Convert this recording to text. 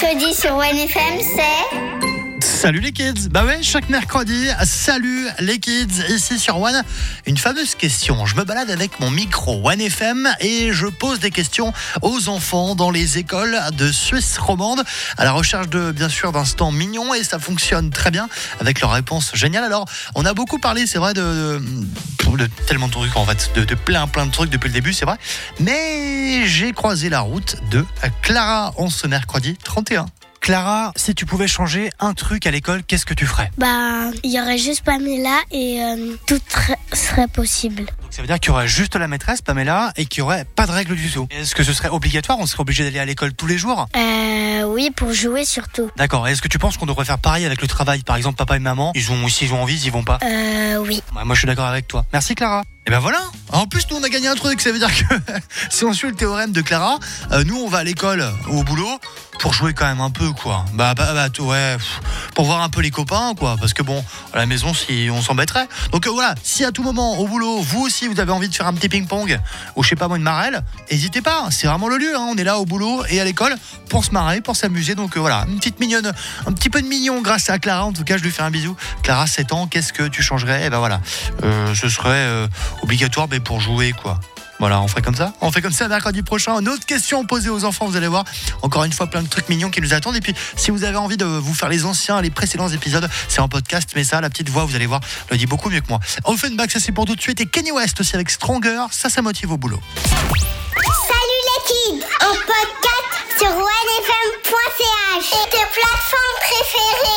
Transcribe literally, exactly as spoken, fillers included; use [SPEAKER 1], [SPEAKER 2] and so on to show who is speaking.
[SPEAKER 1] mercredi sur One F M, c'est...
[SPEAKER 2] Salut les kids. Bah ouais, chaque mercredi, salut les kids, ici sur One. Une fameuse question. Je me balade avec mon micro One F M et je pose des questions aux enfants dans les écoles de Suisse romande à la recherche de, bien sûr, d'instants mignons, et ça fonctionne très bien avec leurs réponses géniales. Alors, on a beaucoup parlé, c'est vrai, de, de, de tellement de trucs en fait, de, de plein plein de trucs depuis le début, c'est vrai. Mais j'ai croisé la route de Clara en ce mercredi trente et un.
[SPEAKER 3] Clara, si tu pouvais changer un truc à l'école, qu'est-ce que tu ferais ?
[SPEAKER 4] Bah, il y aurait juste Pamela et euh, tout tr- serait possible.
[SPEAKER 3] Donc ça veut dire qu'il y aurait juste la maîtresse, Pamela, et qu'il n'y aurait pas de règles du tout. Est-ce que ce serait obligatoire ? On serait obligé d'aller à l'école tous les jours ?
[SPEAKER 4] Euh, oui, pour jouer surtout.
[SPEAKER 3] D'accord. Est-ce que tu penses qu'on devrait faire pareil avec le travail ? Par exemple, papa et maman, ils ont, s'ils ont envie, ils y vont pas ?
[SPEAKER 4] Euh, oui.
[SPEAKER 3] Ouais, moi, je suis d'accord avec toi. Merci, Clara.
[SPEAKER 2] Et ben voilà. En plus, nous on a gagné un truc. Ça veut dire que si on suit le théorème de Clara, euh, nous on va à l'école ou au boulot pour jouer quand même un peu, quoi. Bah, bah, bah ouais, pff, pour voir un peu les copains, quoi. Parce que bon, à la maison, si on s'embêterait. Donc euh, voilà, si à tout moment au boulot, vous aussi vous avez envie de faire un petit ping-pong ou je sais pas moi une marelle, n'hésitez pas. C'est vraiment le lieu. Hein. On est là au boulot et à l'école pour se marrer, pour s'amuser. Donc euh, voilà, une petite mignonne, un petit peu de mignon grâce à Clara. En tout cas, je lui fais un bisou. Clara, sept ans. Qu'est-ce que tu changerais ? Et ben voilà, euh, ce serait euh, obligatoire, mais pour jouer, quoi. Voilà, on ferait comme ça. On fait comme ça mercredi prochain. Une autre question posée aux enfants, vous allez voir. Encore une fois, plein de trucs mignons qui nous attendent. Et puis, si vous avez envie de vous faire les anciens, les précédents épisodes, c'est en podcast. Mais ça, la petite voix, vous allez voir, le dit beaucoup mieux que moi. Offenbach, ça c'est pour tout de suite. Et Kanye West aussi avec Stronger. Ça, ça motive au boulot.
[SPEAKER 1] Salut les kids, en podcast sur one f m point c h et tes plateformes préférées.